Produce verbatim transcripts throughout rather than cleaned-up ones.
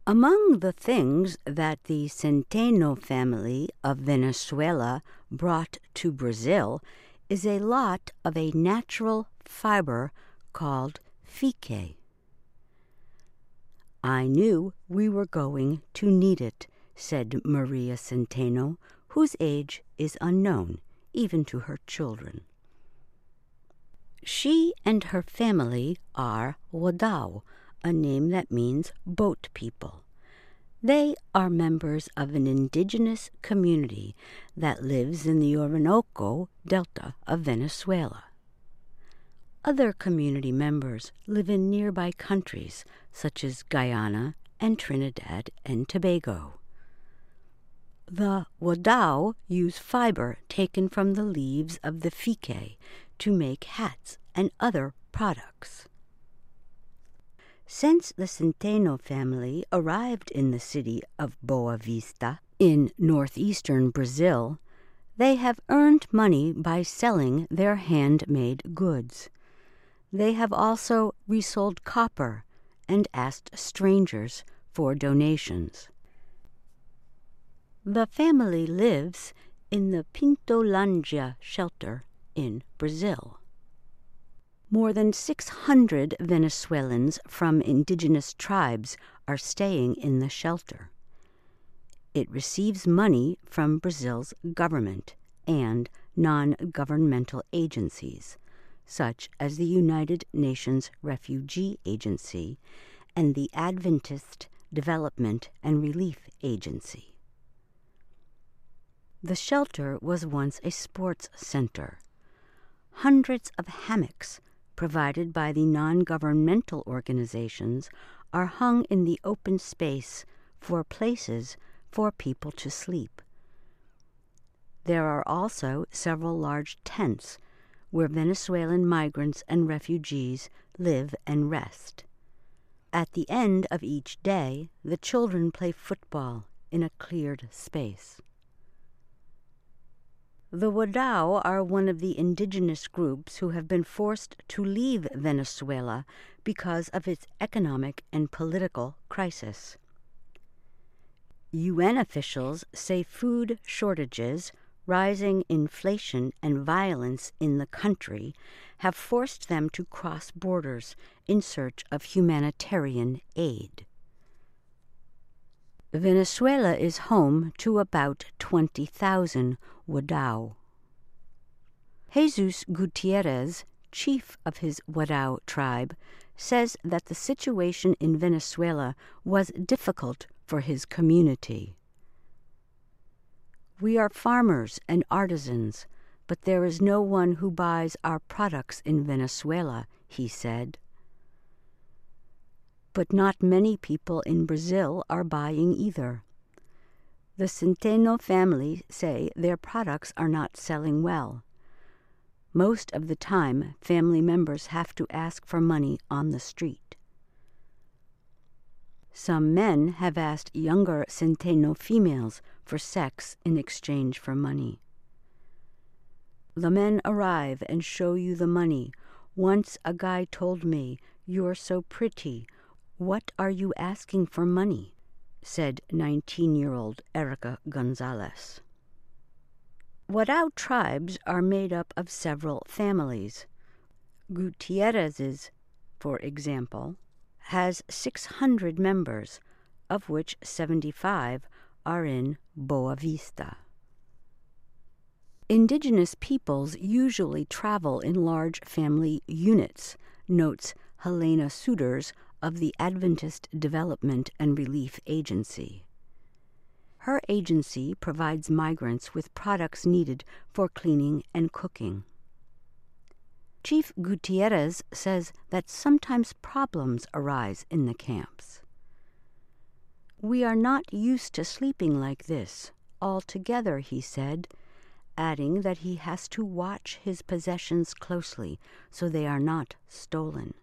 Among the things that the Centeno family of Venezuela brought to Brazil is a lot of a natural fiber called fique. "I knew we were going to need it," said Maria Centeno, whose age is unknown, even to her children. She and her family are Wadao, a name that means boat people. They are members of an indigenous community that lives in the Orinoco Delta of Venezuela. Other community members live in nearby countries such as Guyana and Trinidad and Tobago. The Wadao use fiber taken from the leaves of the fique to make hats and other products. Since the Centeno family arrived in the city of Boa Vista in northeastern Brazil, they have earned money by selling their handmade goods. They have also resold copper and asked strangers for donations. The family lives in the Pintolândia shelter in Brazil. More than six hundred Venezuelans from indigenous tribes are staying in the shelter. It receives money from Brazil's government and non-governmental agencies, such as the United Nations Refugee Agency and the Adventist Development and Relief Agency. The shelter was once a sports center. Hundreds of hammocks provided by the non-governmental organizations are hung in the open space for places for people to sleep. There are also several large tents where Venezuelan migrants and refugees live and rest. At the end of each day, the children play football in a cleared space. The Wadao are one of the indigenous groups who have been forced to leave Venezuela because of its economic and political crisis. U N officials say food shortages, rising inflation, and violence in the country have forced them to cross borders in search of humanitarian aid. Venezuela is home to about twenty thousand Wadao. Jesus Gutierrez, chief of his Wadao tribe, says that the situation in Venezuela was difficult for his community. "We are farmers and artisans, but there is no one who buys our products in Venezuela," he said. But not many people in Brazil are buying either. The Centeno family say their products are not selling well. Most of the time, family members have to ask for money on the street. Some men have asked younger Centeno females for sex in exchange for money. "The men arrive and show you the money. Once a guy told me, 'You're so pretty. What are you asking for money?' said nineteen-year-old Erica Gonzalez." Wadao tribes are made up of several families. Gutierrez's, for example, has six hundred members, of which seventy-five are in Boa Vista. Indigenous peoples usually travel in large family units, notes Helena Suders of the Adventist Development and Relief Agency. Her agency provides migrants with products needed for cleaning and cooking. Chief Gutierrez says that sometimes problems arise in the camps. "We are not used to sleeping like this, all together," he said, adding that he has to watch his possessions closely so they are not stolen.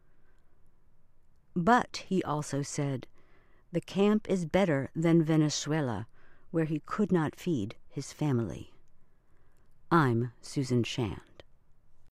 But, he also said, the camp is better than Venezuela, where he could not feed his family. I'm Susan Shand.